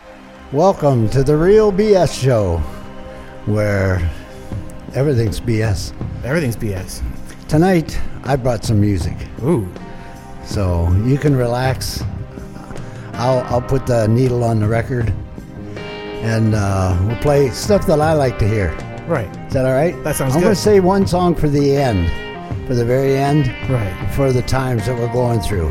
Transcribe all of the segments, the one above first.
Welcome to the Real BS Show, where everything's BS. Everything's BS. Tonight, I brought some music, Ooh. so you can relax. I'll put the needle on the record, and we'll play stuff that I like to hear. Right. Is that all right? That sounds I'm good. going to say one song for the end, for the very end, Right. for the times that we're going through.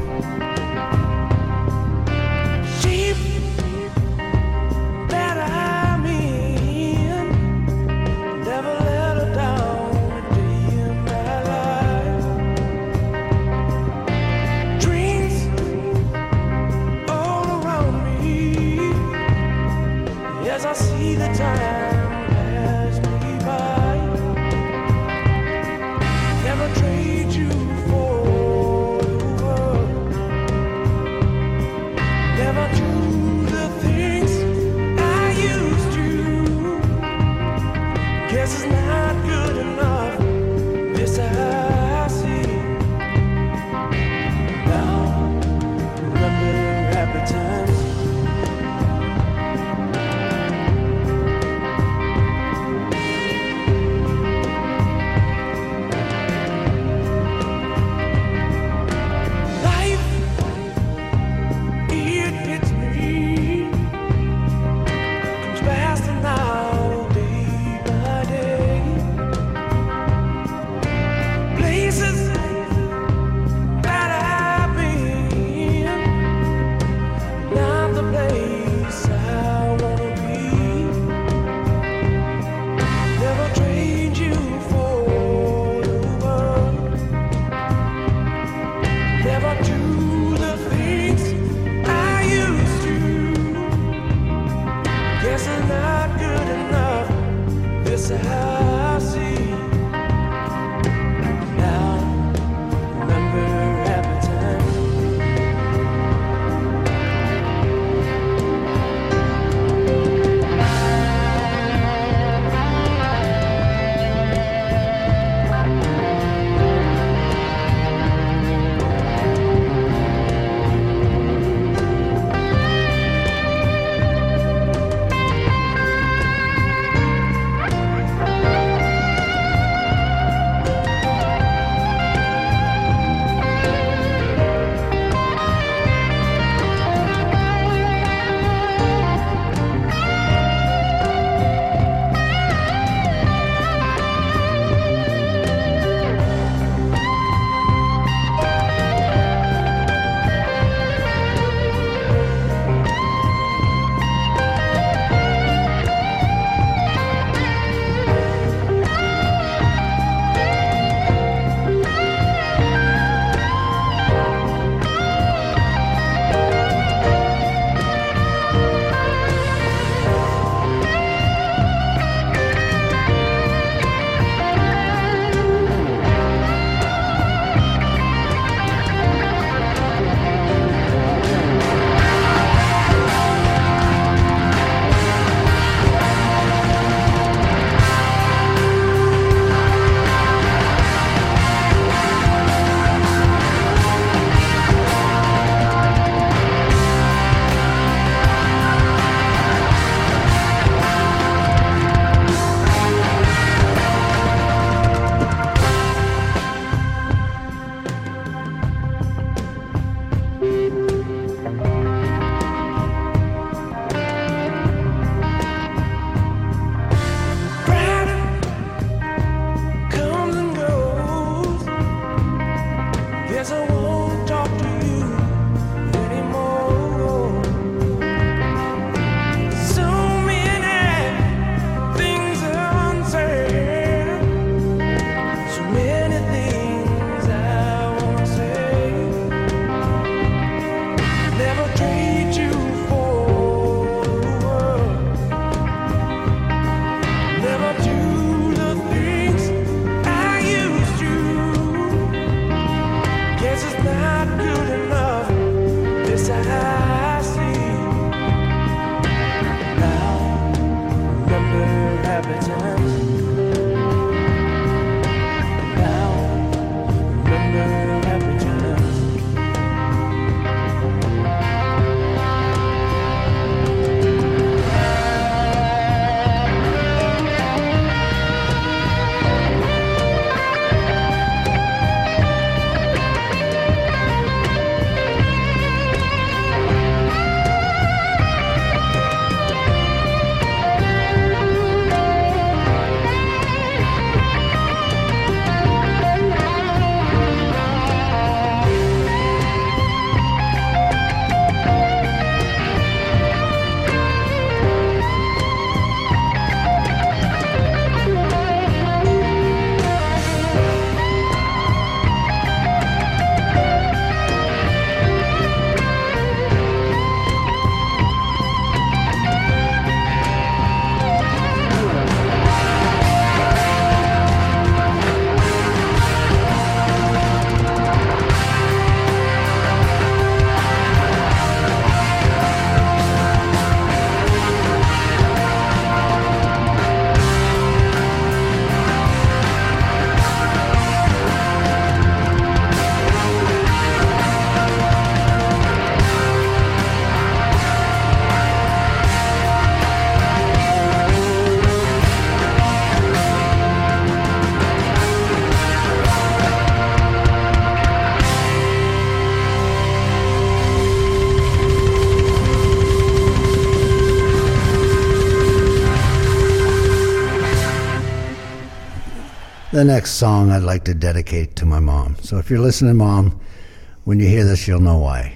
The next song I'd like to dedicate to my mom. So if you're listening, Mom, when you hear this, you'll know why.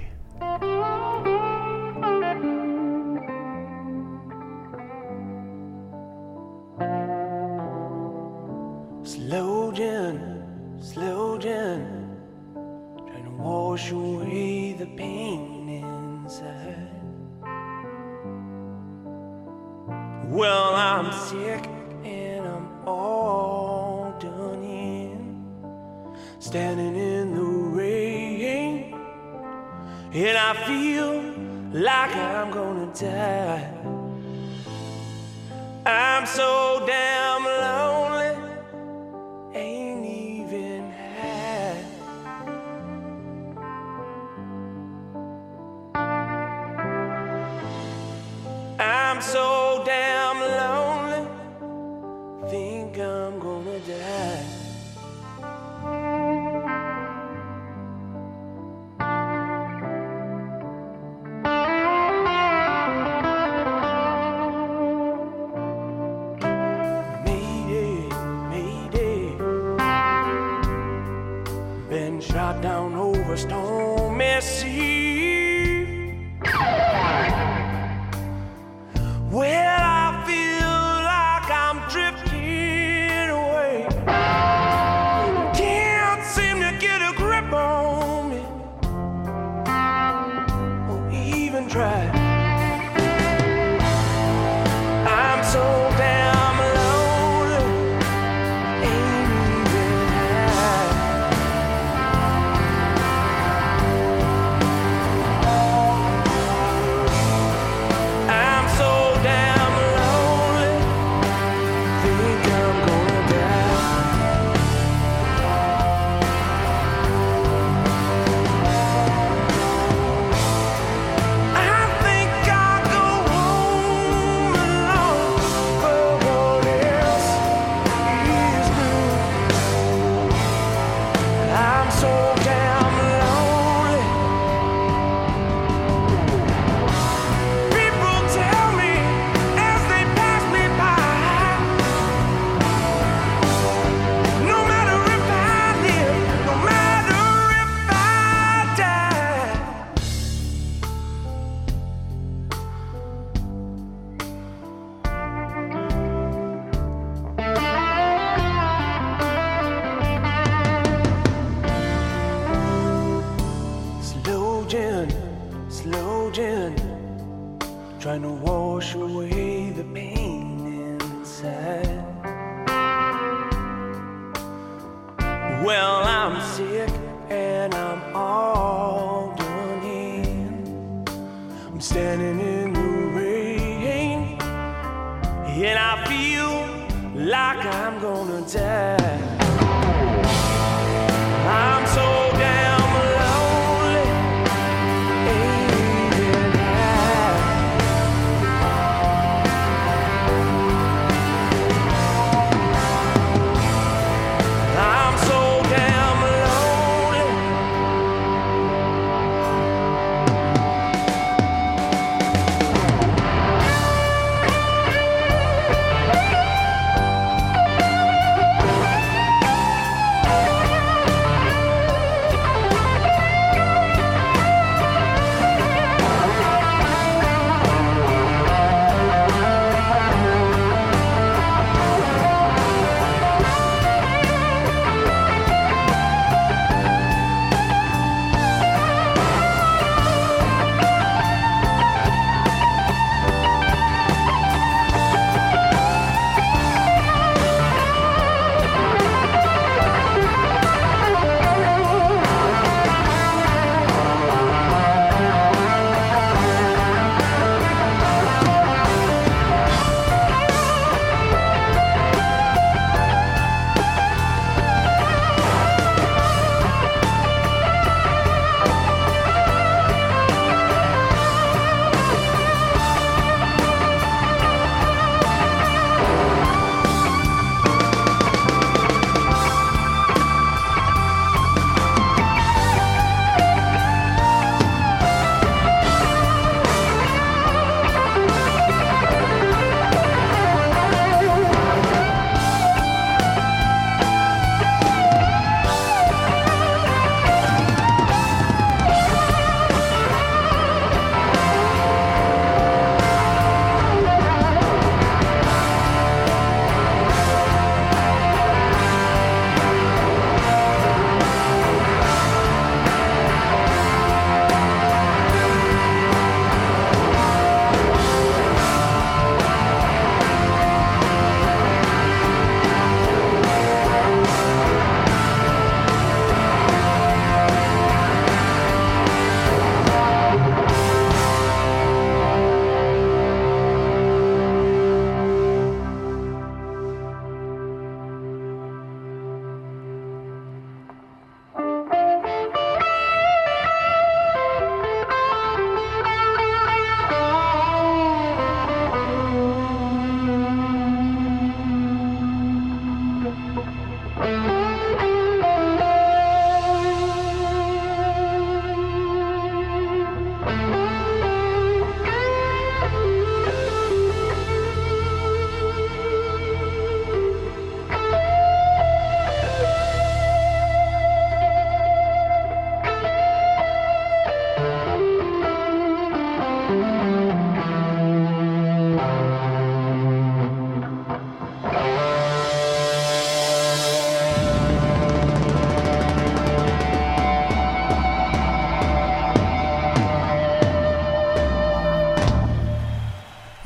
Slow down, trying to wash away the pain inside. Well, I'm sick and I'm all done in, standing in the rain, and I feel like I'm gonna die. I'm so damn lonely, ain't even had. I'm so damn lonely, think I'm gonna die. Shot down over stormy sea. Well, I feel like I'm drifting away. Can't seem to get a grip on me, or even try. I'm so damn lonely, ain't even high. Trying to wash away the pain inside. Well, I'm sick and I'm all done in. I'm standing in the rain, and I feel like I'm gonna die. I'm so damn lonely, ain't even high. I'm so damn lonely.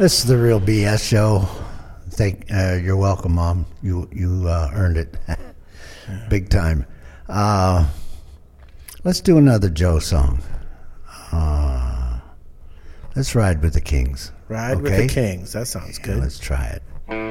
This is the Real BS Show. You're welcome, Mom. You earned it, big time. Let's do another Joe song. Let's Ride with the Kings. Ride with the Kings. That sounds good. Let's try it.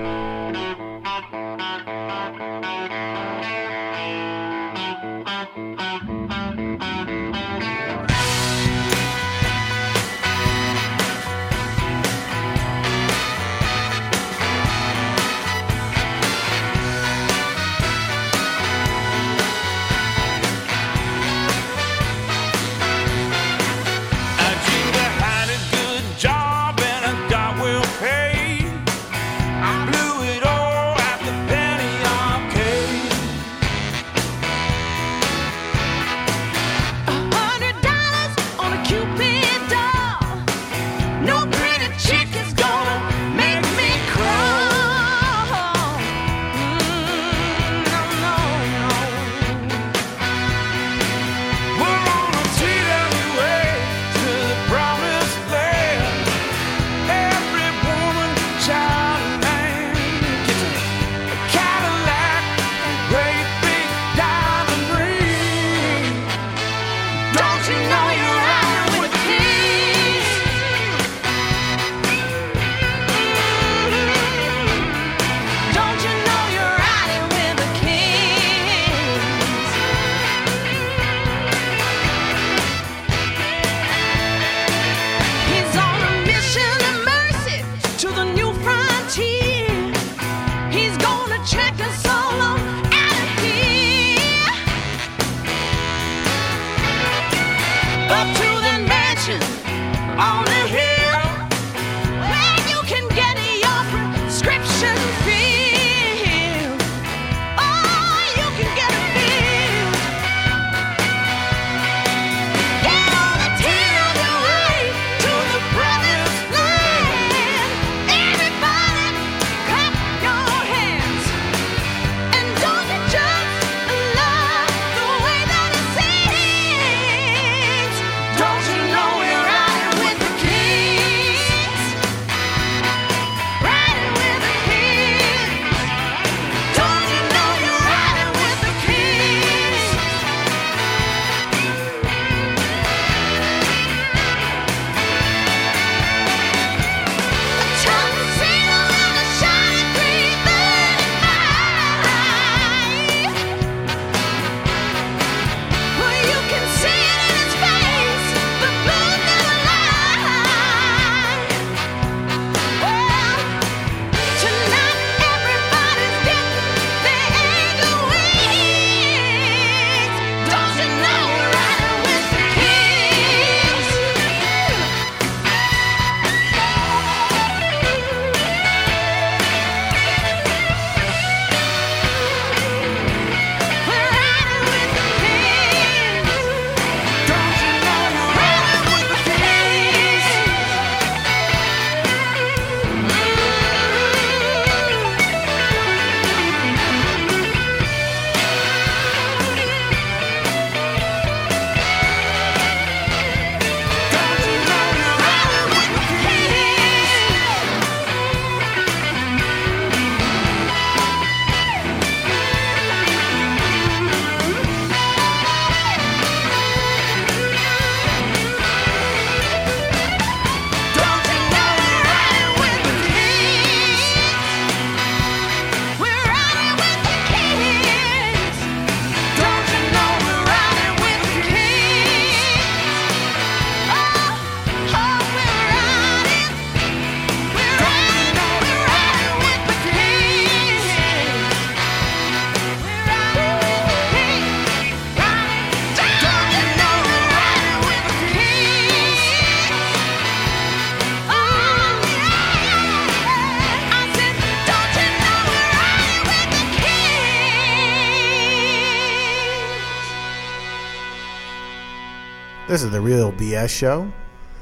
This is the Real BS Show.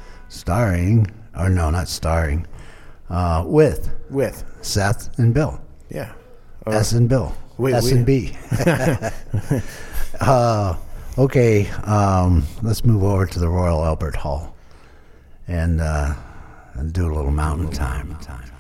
Starring, or no, not starring, with Seth and Bill. Yeah. S and Bill. S and B. Okay, let's move over to the Royal Albert Hall. And and do a little mountain time.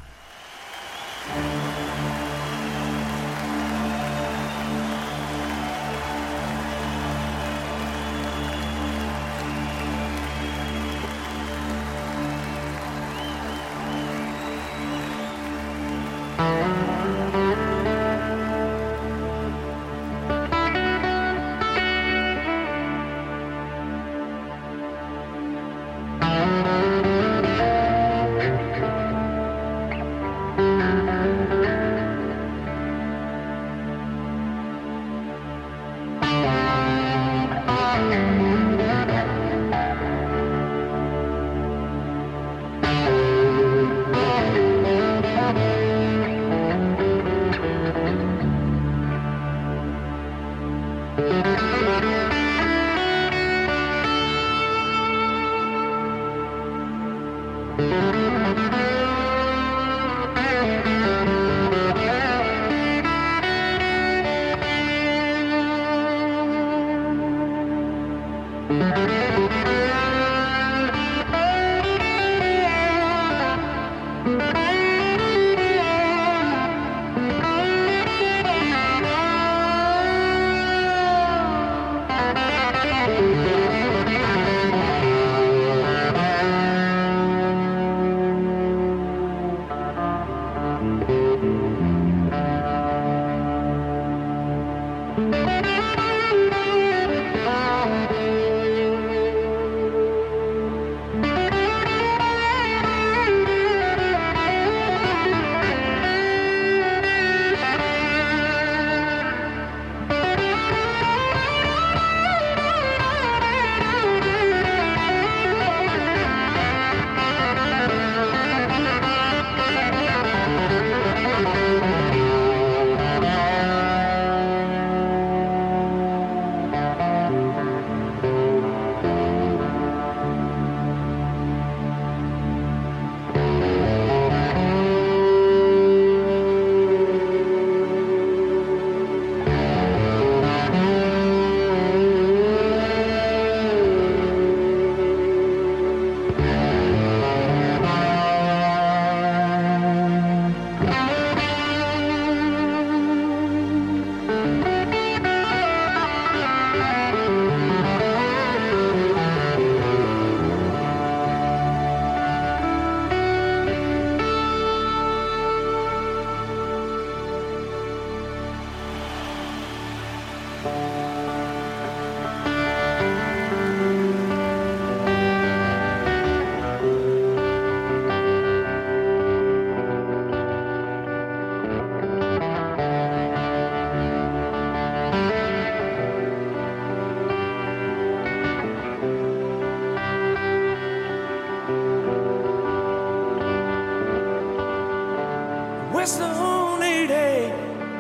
What's the only day?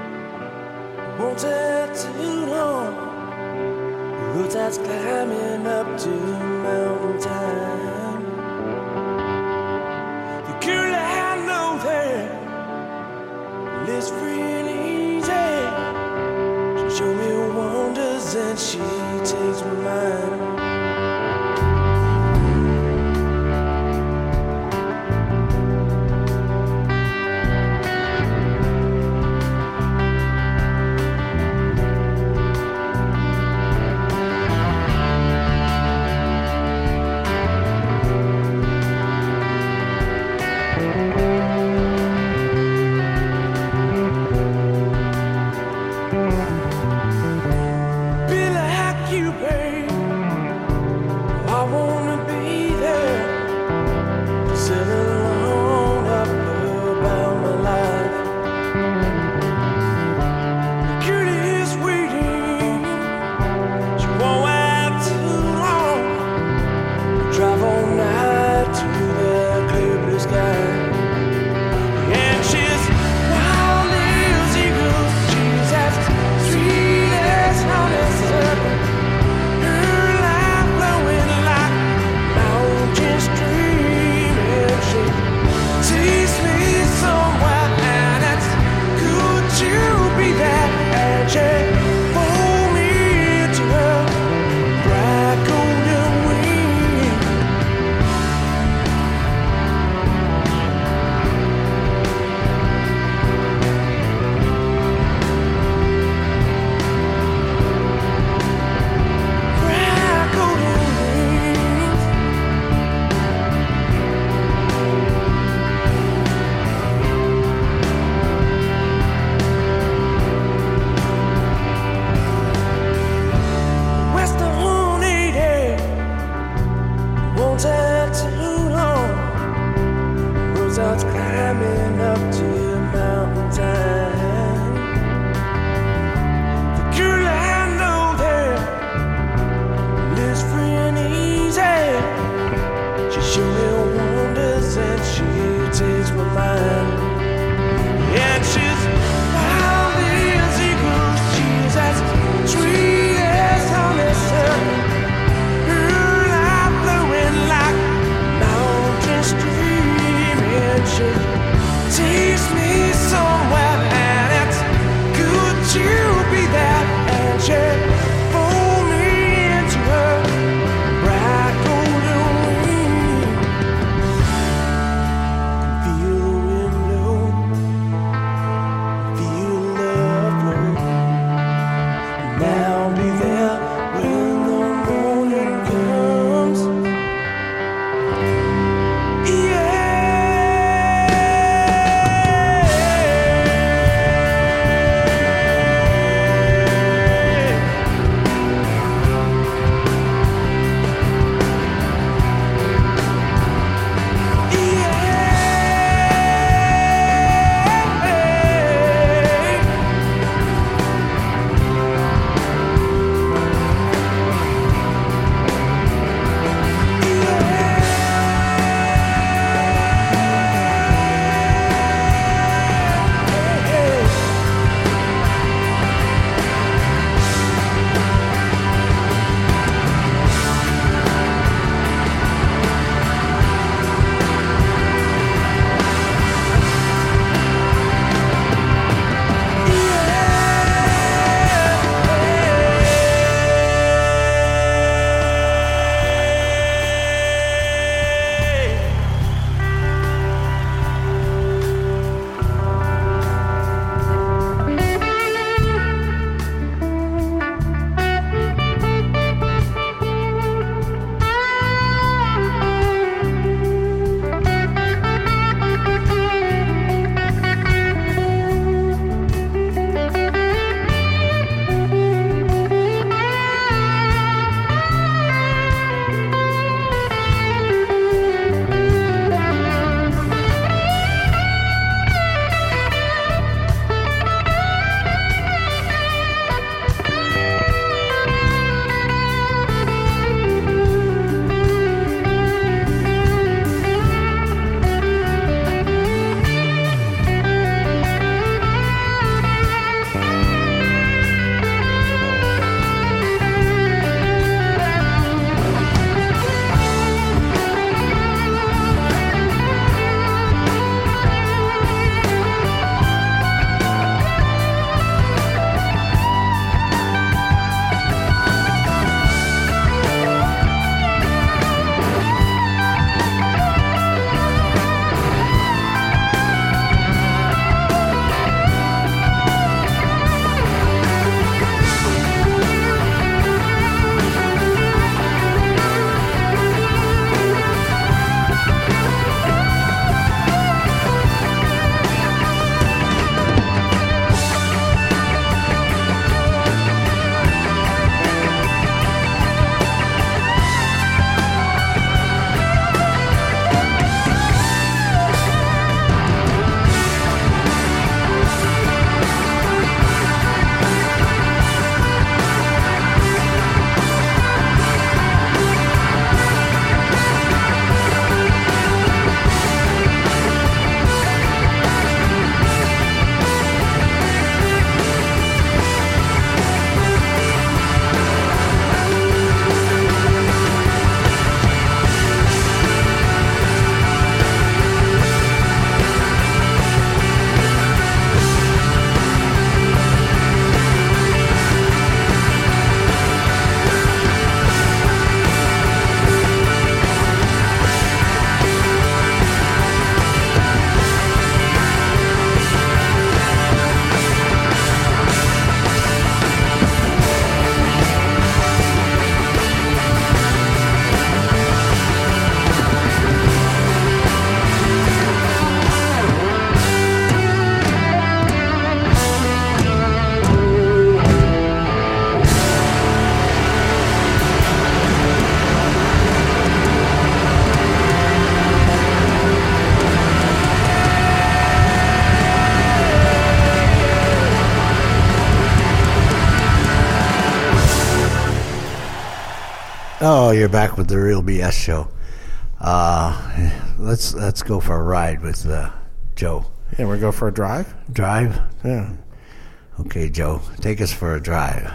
Won't take too long. Road that's climbing up to mountain time. The girl I know there lives free and easy. She show me wonders and she takes my mind. Billy, I climbing up to the mountain time. The girl I know there lives free and easy. She shows me wonders and she takes my mind. And she's wild as eagles, she's as sweet as honeysuckle. Her life flowing like mountain stream, and she takes me somewhere, and it's good to be there. And she pulled me into her bright golden wing. Feel the wind blow, feel love flow. Now I'll be there when the morning comes. Yeah. Oh, you're back with the Real BS show. Let's go for a ride with Joe. Yeah, we're going for a drive? Drive? Yeah. Okay, Joe, take us for a drive.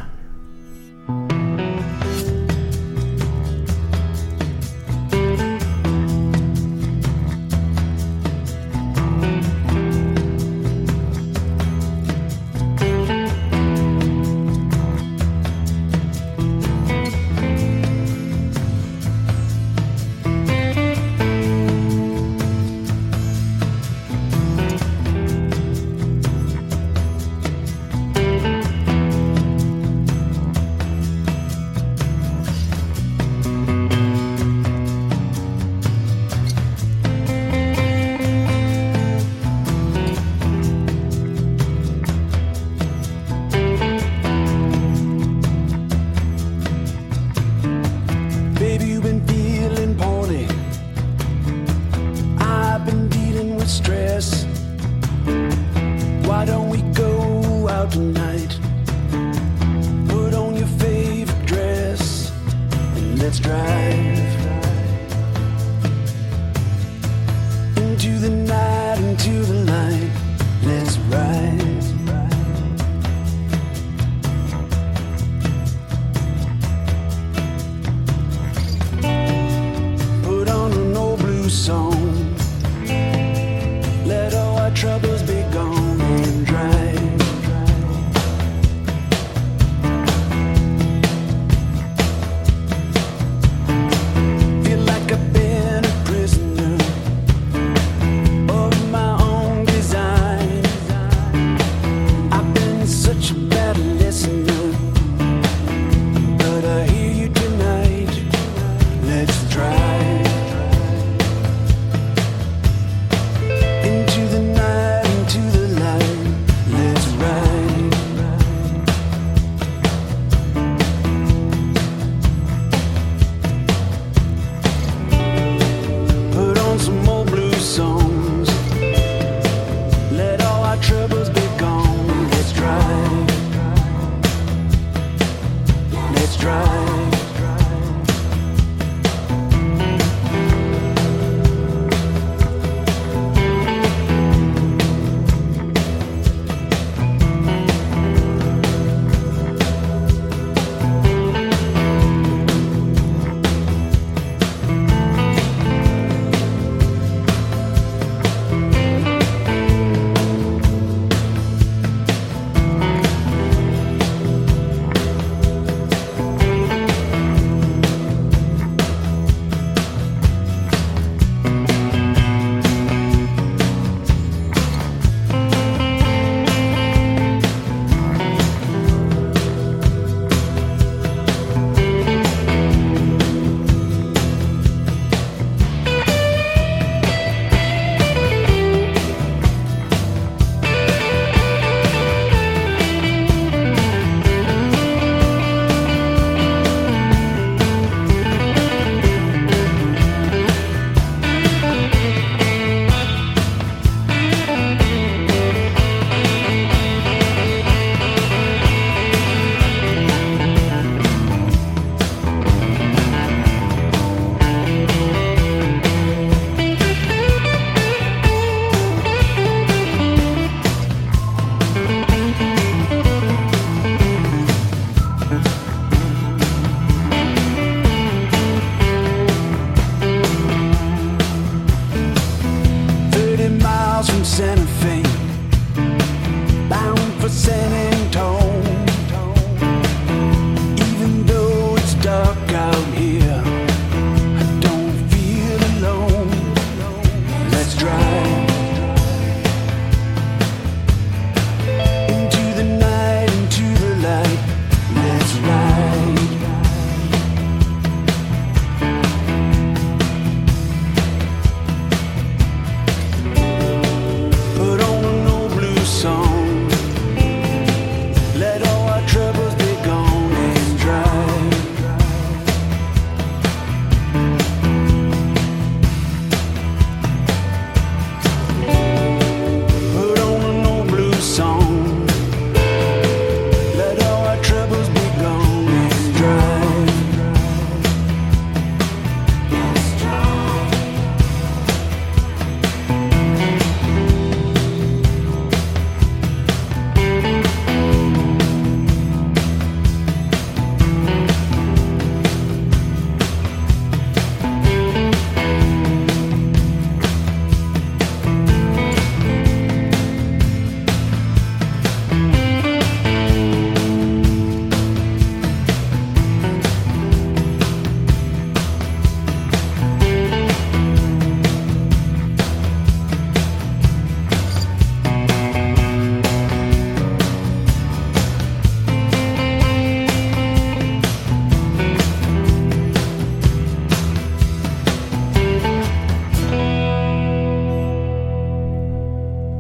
Put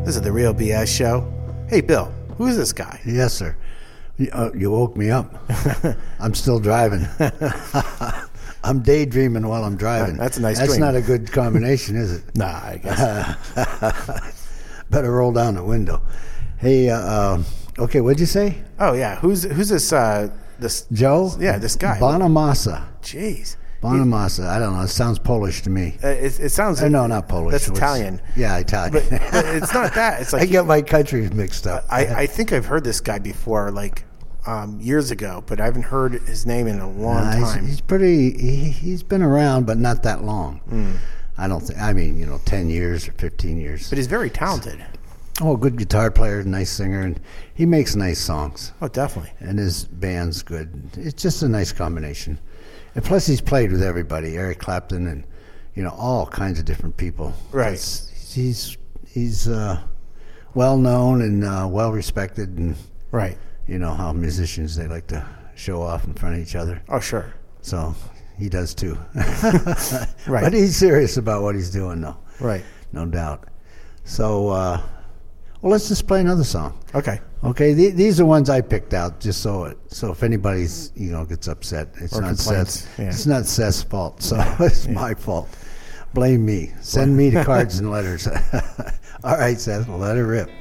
This is the Real BS Show. Hey, Bill, who is this guy? Yes, sir. You woke me up. I'm still driving. I'm daydreaming while I'm driving. That's a nice That's dream. not a good combination, is it? Nah, I guess. Better roll down the window. Hey, okay, what'd you say? Oh, yeah. Who's this? This Joe? Yeah, this guy. Bonamassa. Jeez. Bonamassa. I don't know. It sounds Polish to me. It sounds. No, not Polish. That's Italian. Yeah, Italian. But it's not that. It's like I get my countries mixed up. I think I've heard this guy before, like years ago, but I haven't heard his name in a long time. He's pretty. He's been around, but not that long. I don't think. I mean, 10 years or 15 years. But he's very talented. Oh, good guitar player, nice singer, and he makes nice songs. Oh, definitely. And his band's good. It's just a nice combination. And plus, he's played with everybody, Eric Clapton, and all kinds of different people. Right. He's well known and well respected, and right. You know how musicians, they like to show off in front of each other. Oh, sure. So he does too. Right. But he's serious about what he's doing, though. Right. No doubt. So, well, let's just play another song. Okay. Okay, these are ones I picked out just so if anybody's gets upset, it's not Seth's fault, so it's my fault. Blame me. Send me the cards and letters. All right, Seth, let her rip.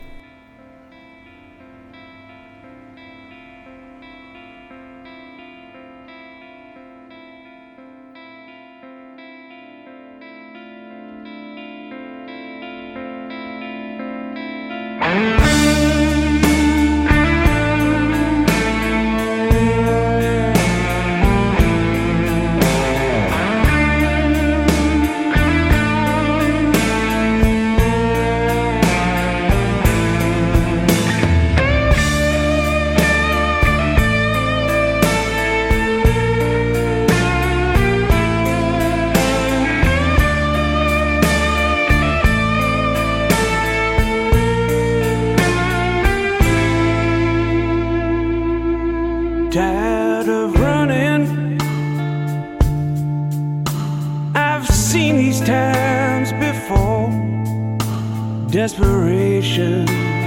Tired of running, I've seen these times before. Desperation,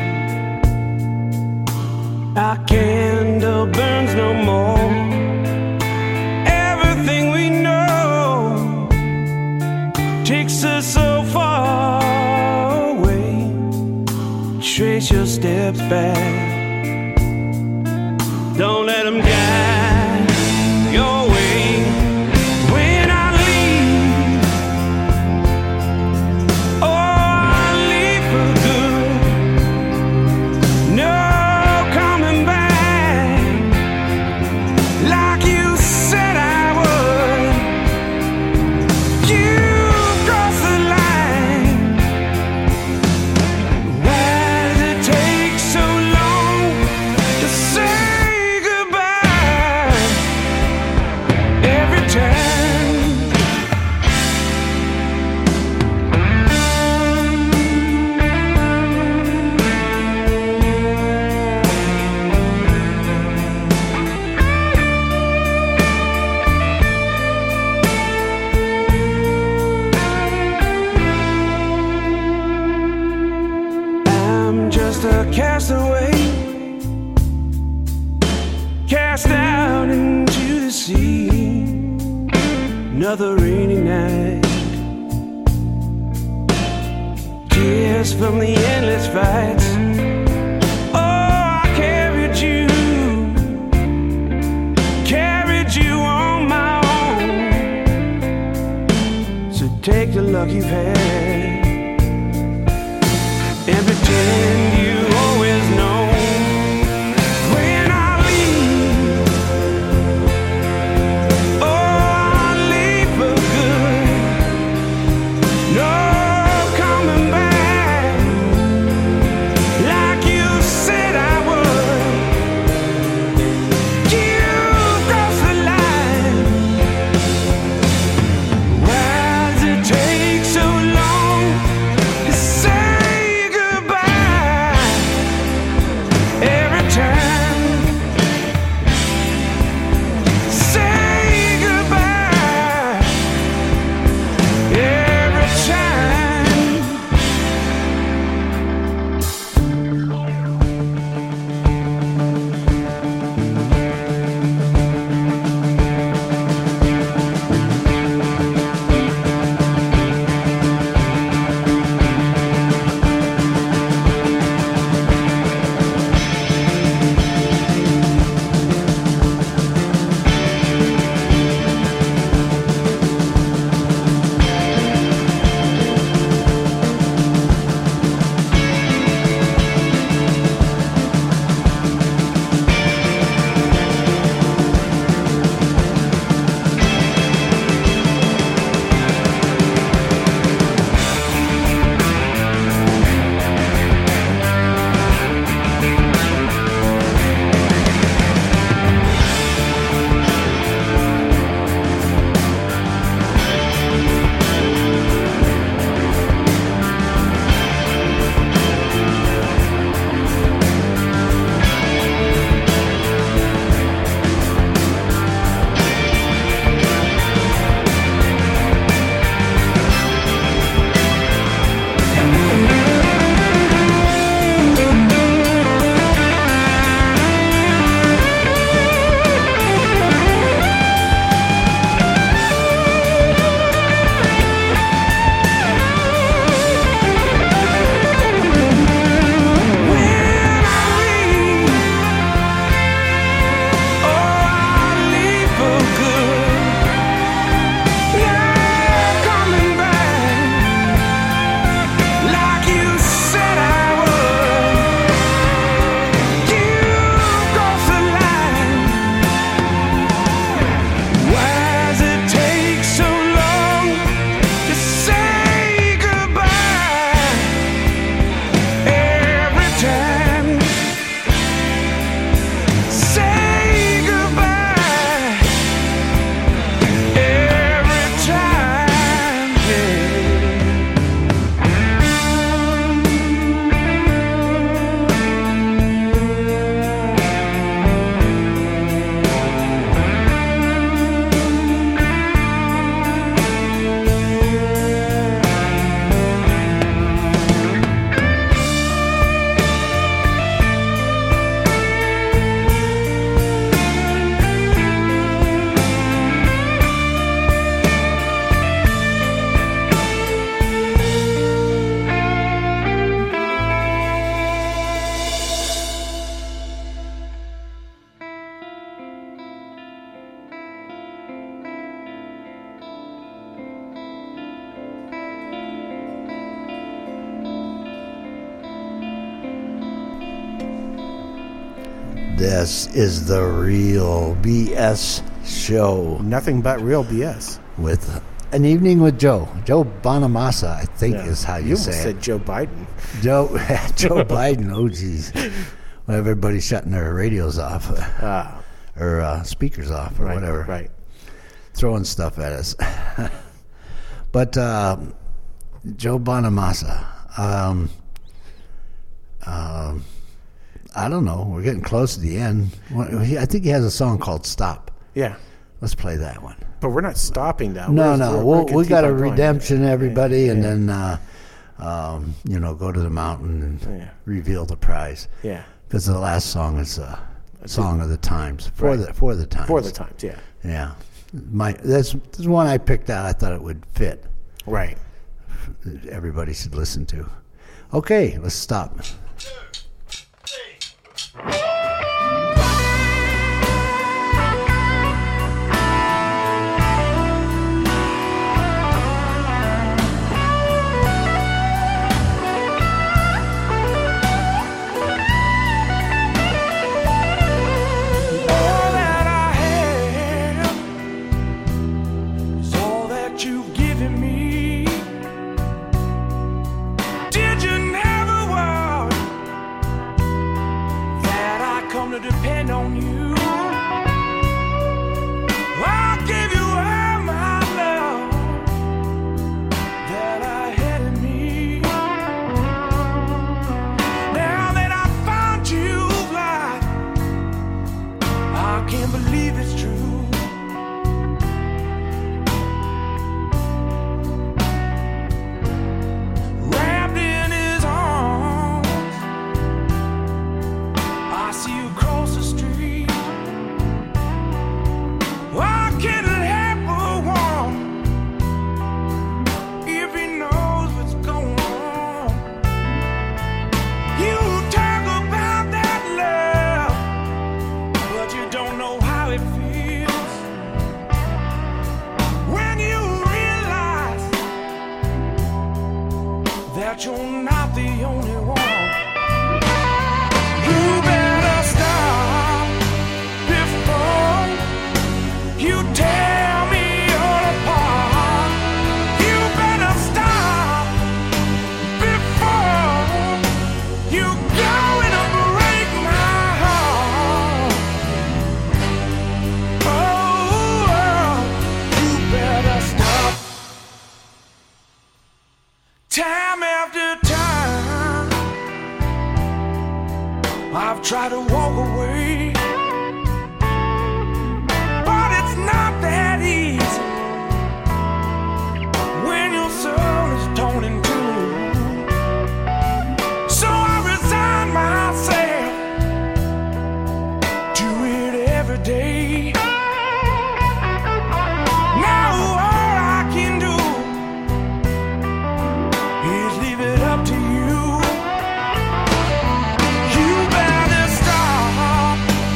our candle burns no more. Everything we know takes us so far away. Trace your steps back. Don't let them guide your way. When I leave, oh, I leave for good. No coming back, like you said I would. You crossed the line. Why does it take so long to say every time? I'm just a castaway, cast out into the sea. Another rainy night, tears from the endless fights. Oh, I carried you on my own. So take the luck you've had and pretend you always know. When I leave, no coming back, like you said I would. You crossed the line. Why does it take so long to say goodbye? This is the Real BS Show. Nothing but real BS. With An Evening with Joe. Joe Bonamassa, I think is how you say it. You said Joe Biden. Joe Biden, oh geez. Well, everybody's shutting their radios off. Or speakers off or whatever. Right. Throwing stuff at us. But Joe Bonamassa, I don't know. We're getting close to the end. I think he has a song called Stop. Yeah. Let's play that one. But we're not stopping now. No. We got a redemption, everybody, and then, go to the mountain and reveal the prize. Yeah. Because the last song is a song of the times. For the times. For the times, yeah. Yeah. This is one I picked out. I thought it would fit. Right. Everybody should listen to. Okay, let's stop. 2, 3. Depend on you. I'll give you all my love that I had in me. Now that I found you blind, I can't believe it's true. Wrapped in his arms, I see you across the street. I can't help but wonder if he knows what's going on. You talk about that love, but you don't know how it feels when you realize that you're not the only one. You better stop before you tear me all apart. You better stop before you go and break my heart. Oh, you better stop. Time after time, I've tried to walk away, but it's not that easy when your soul is torn in two. So I resign myself to it every day. Now all I can do is leave it up to you. You better stop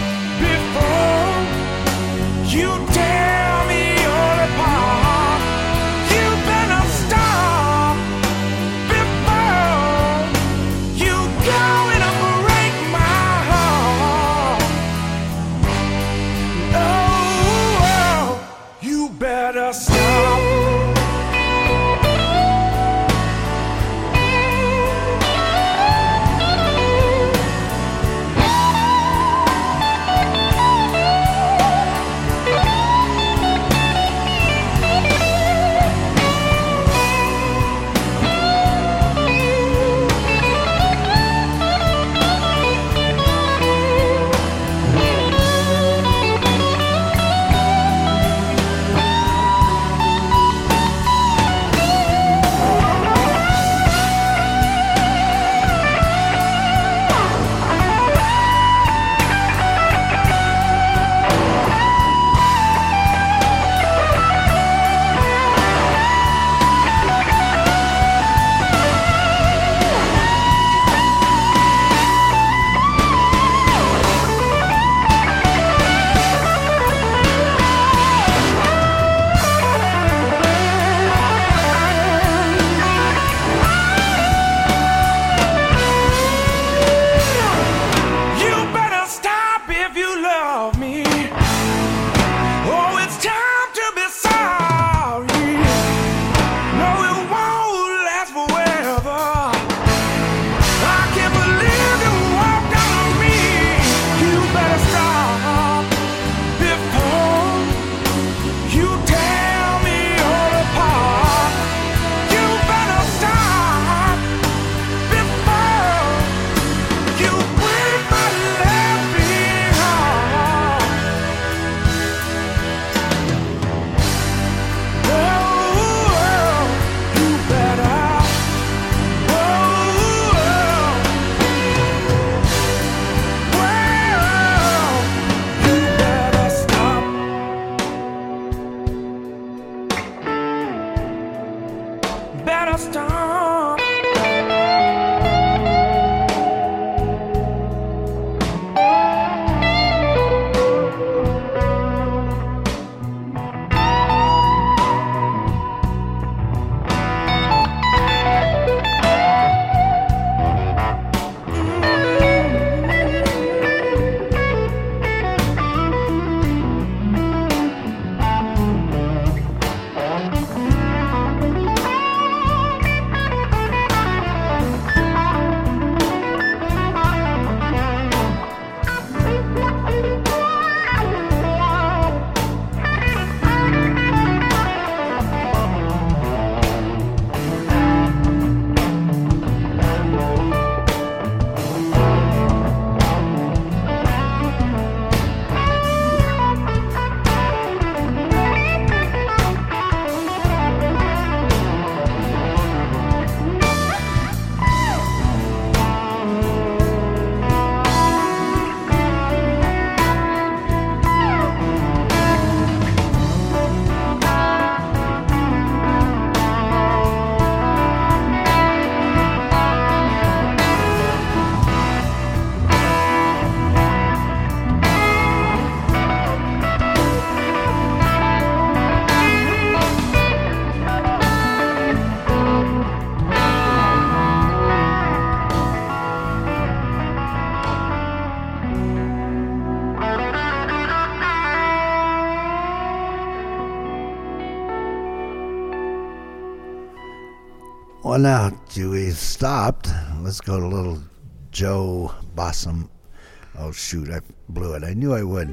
Well, now, we've stopped. Let's go to little Joe Bossum. Oh, shoot, I blew it. I knew I would.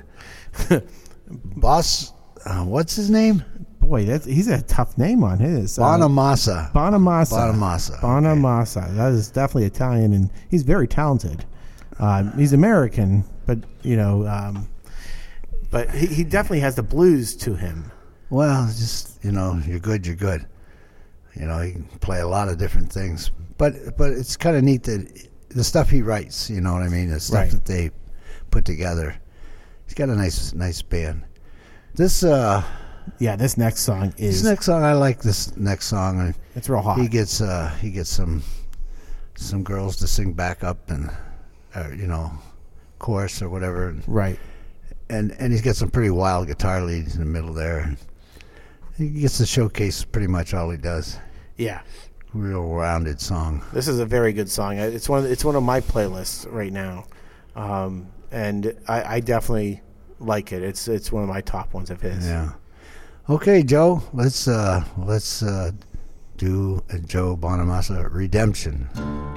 What's his name? Boy, he's a tough name on his. Bonamassa. Bonamassa. That is definitely Italian, and he's very talented. He's American, but, but he definitely has the blues to him. Well, just, you're good, you're good. He can play a lot of different things. But it's kind of neat that the stuff he writes, you know what I mean? The stuff that they put together. He's got a nice band. This next song is... This next song, I like this next song. It's real hot. He gets some girls to sing back up and, chorus or whatever. Right. And he's got some pretty wild guitar leads in the middle there. He gets to showcase pretty much all he does. Yeah. Real rounded song. This is a very good song. It's one of my playlists right now, and I definitely like it. It's one of my top ones of his. Yeah. Okay, Joe. Let's do a Joe Bonamassa Redemption.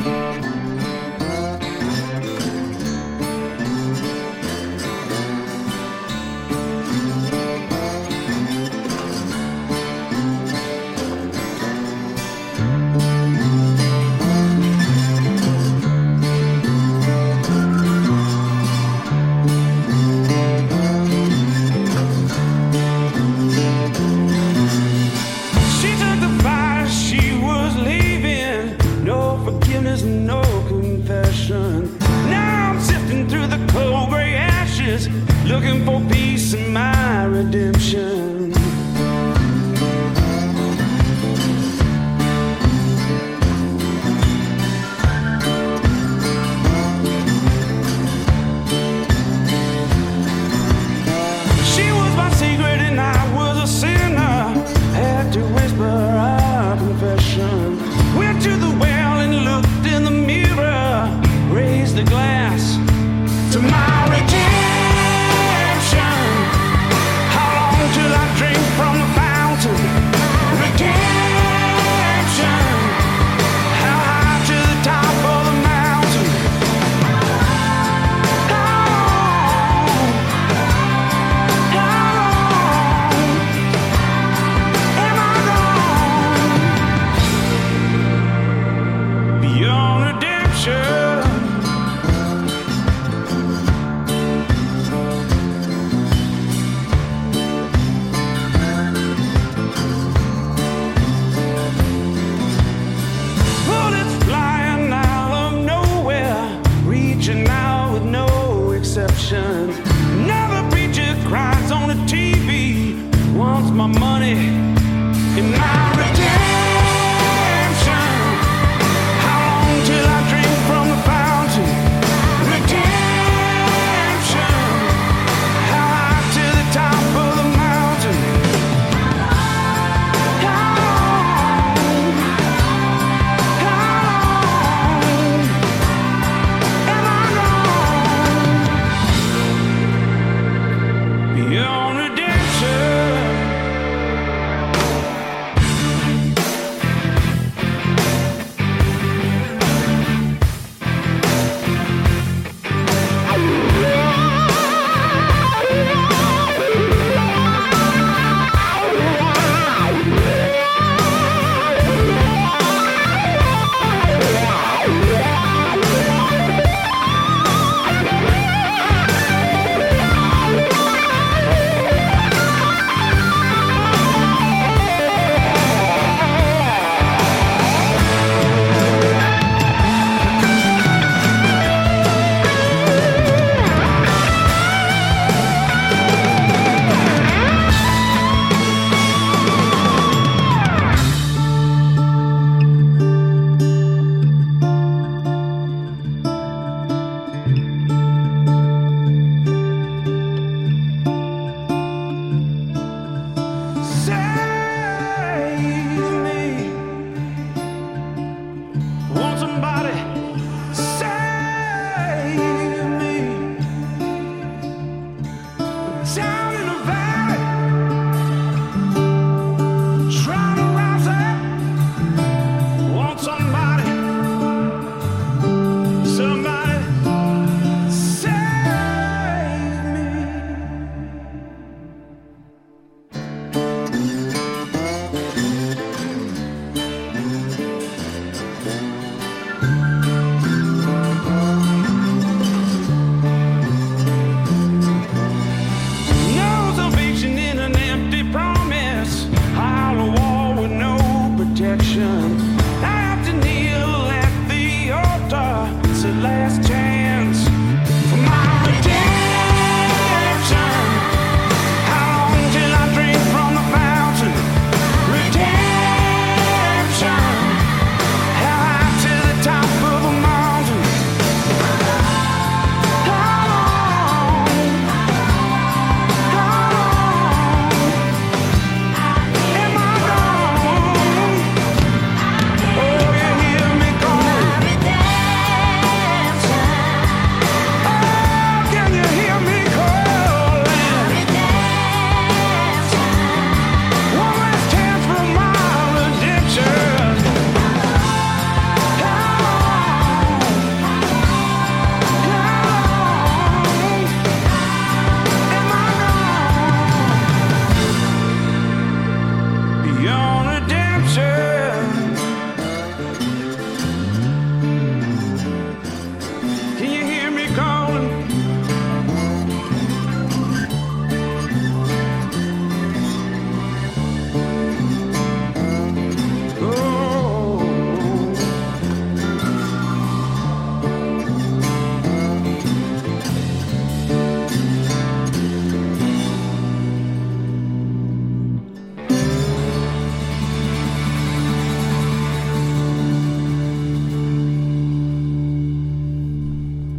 Looking for peace and my redemption. She was my secret and I was a sinner. Had to whisper our confession. Went to the well and looked in the mirror. Raised the glass to my redemption. Till I drink from the fountain. Redemption. How high to the top of the mountain. How long am I gone? Beyond redemption. Another preacher cries on the TV, wants my money and my redemption. How long till I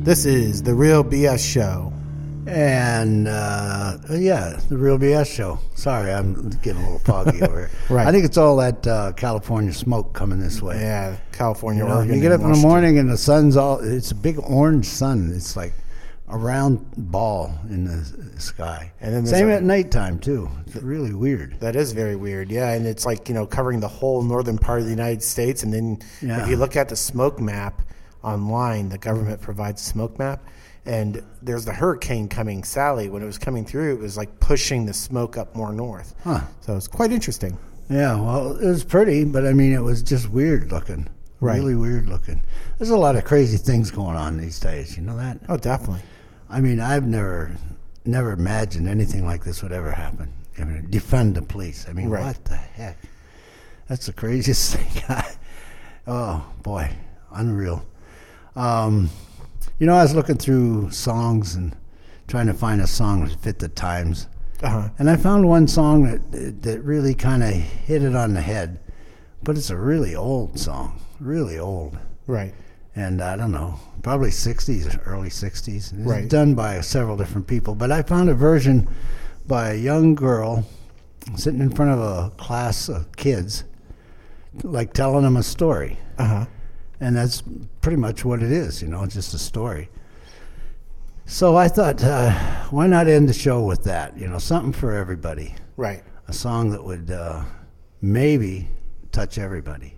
This is The Real BS Show. And, the Real BS Show. Sorry, I'm getting a little foggy over here. Right. I think it's all that California smoke coming this way. Yeah, California, Oregon. You get up in the morning and the sun's it's a big orange sun. It's like a round ball in the sky. And then same at nighttime, too. It's really weird. That is very weird, yeah. And it's like, covering the whole northern part of the United States. And then if you look at the smoke map online, the government provides a smoke map. And there's the hurricane coming, Sally. When it was coming through, it was like pushing the smoke up more north. Huh. So it's quite interesting. Yeah, well, it was pretty, but I mean, it was just weird looking. Right. Really weird looking. There's a lot of crazy things going on these days. You know that? Oh, definitely. I mean, I've never imagined anything like this would ever happen. I mean, defund the police. I mean, What the heck? That's the craziest thing. Oh, boy. Unreal. I was looking through songs and trying to find a song that fit the times. Uh-huh. And I found one song that really kind of hit it on the head. But it's a really old song. Really old. Right. And I don't know, probably 60s, early 60s. It's right. done by several different people. But I found a version by a young girl sitting in front of a class of kids, like telling them a story. Uh-huh. And that's pretty much what it is, just a story. So I thought, why not end the show with that? Something for everybody. Right. A song that would maybe touch everybody.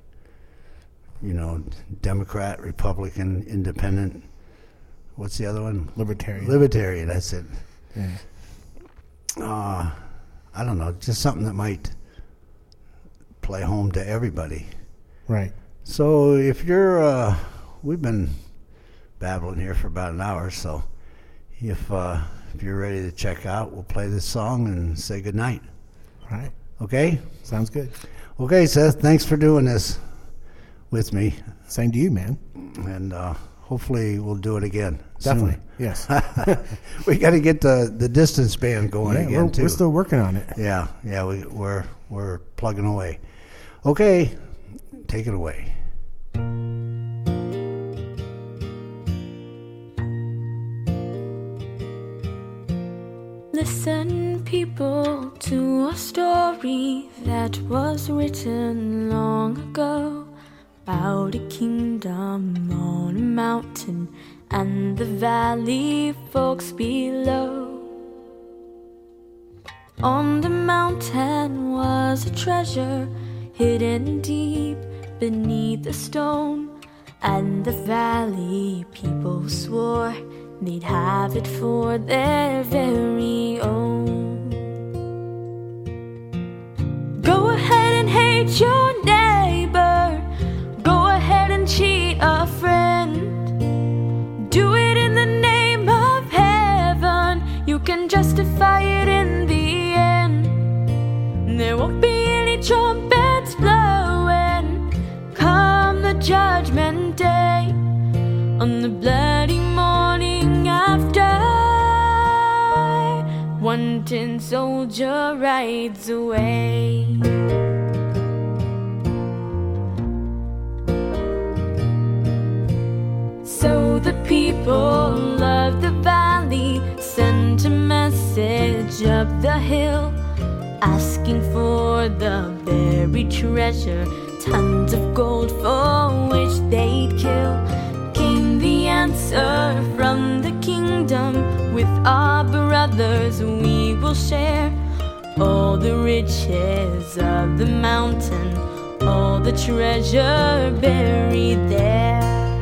Democrat, Republican, Independent. What's the other one? Libertarian. Libertarian, that's it. Yeah. I don't know, just something that might play home to everybody. Right. So if you're, we've been babbling here for about an hour, so if you're ready to check out, we'll play this song and say goodnight. All right. Okay? Sounds good. Okay, Seth, thanks for doing this with me. Same to you, man. And hopefully we'll do it again. Definitely, soon. Yes. We got to get the distance band going again, too. We're still working on it. Yeah, we're plugging away. Okay, take it away. Listen, people, to a story that was written long ago about a kingdom on a mountain and the valley folks below. On the mountain was a treasure hidden deep beneath the stone, and the valley people swore they'd have it for their very own. Go ahead and hate your neighbor. Go ahead and cheat a friend. Do it in the name of heaven. You can justify it in the end. There won't be any trumpets blowing come the judgment day, on the bloody morning after one tin soldier rides away. So the people of the valley sent a message up the hill, asking for the buried treasure, tons of gold for which they'd kill. Came the answer from the kingdom, with our brothers we will share all the riches of the mountain, all the treasure buried there.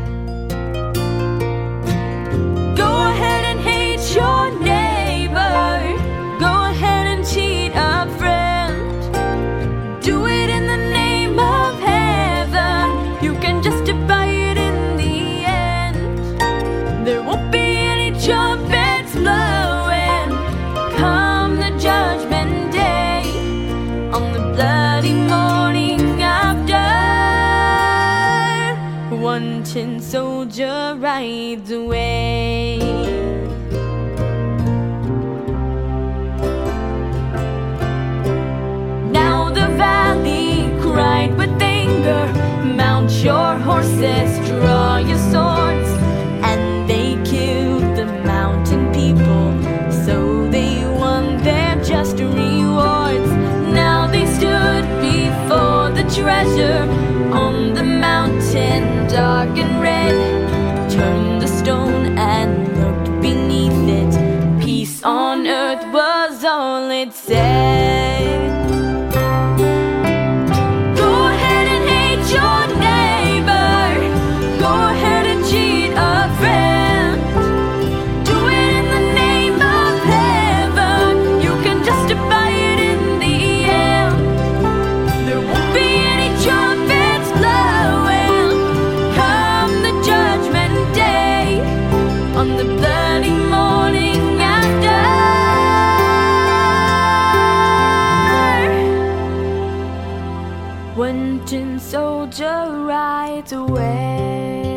Go ahead and hate your neighbor. Go ahead and cheat a friend. Do it in the name of heaven. You can justify it in the end. There won't be any trumpets blowing come the judgment day, on the bloody morning after one tin soldier rides away. Now the valley cried with anger, mount your horses, draw your swords, and they killed turned the stone and looked beneath it. Peace on earth was all it said. Go ahead and hate your neighbor. Go ahead and cheat a friend. Do it in the name of heaven. You can justify it in the end. There won't be any trumpets blowing come the judgment day, on the bloody morning after. When tin soldier rides away.